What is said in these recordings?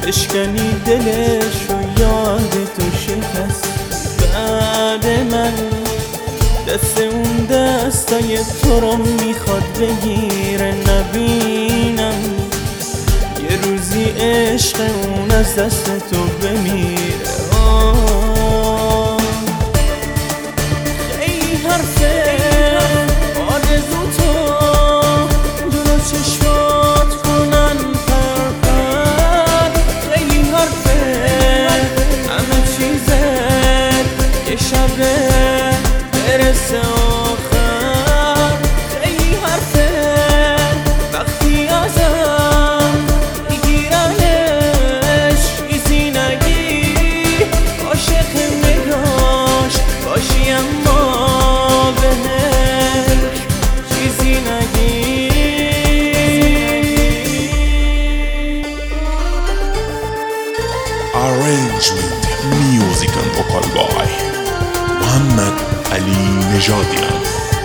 بشکنی دلش و یاد تو شکست. بعد من دست اون دستای تو رو میخواد بگیره، نبینم یه روزی عشق اون از دست تو بمیره. خیلی حرفه آرزو تو دور چشمات کنن پرپر. خیلی حرفه همه چیزت یه شبه برسه آخر. خیلی حرفه وقتی ازم میگیرنش چیزی نگی، عاشق نگاش باشی اما بهش چیزی نگی. Arrangement, music and vocal by محمد علی نژادیان.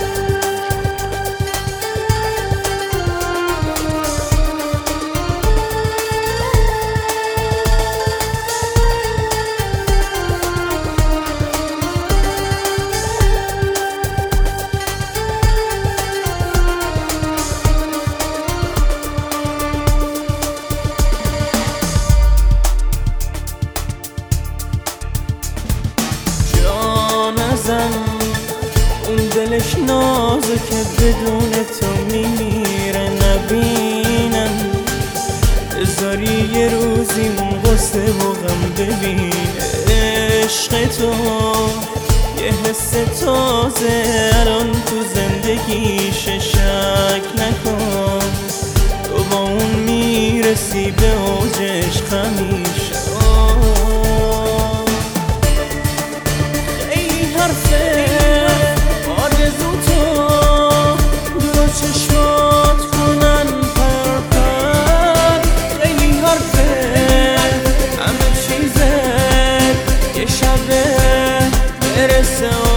اون دلش نازه که بدون تو میمیره، نبینم بذاری یه روزی اون غصه و غم ببینه. عشق تو یه حس تازه الان تو زندگیشه، شک نکن تو با اون میرسی به اوجش همیشه. حرفه آرزو تو دور چشمات کنن پرپر. خیلی حرفه همه چیزت یه شبه برسه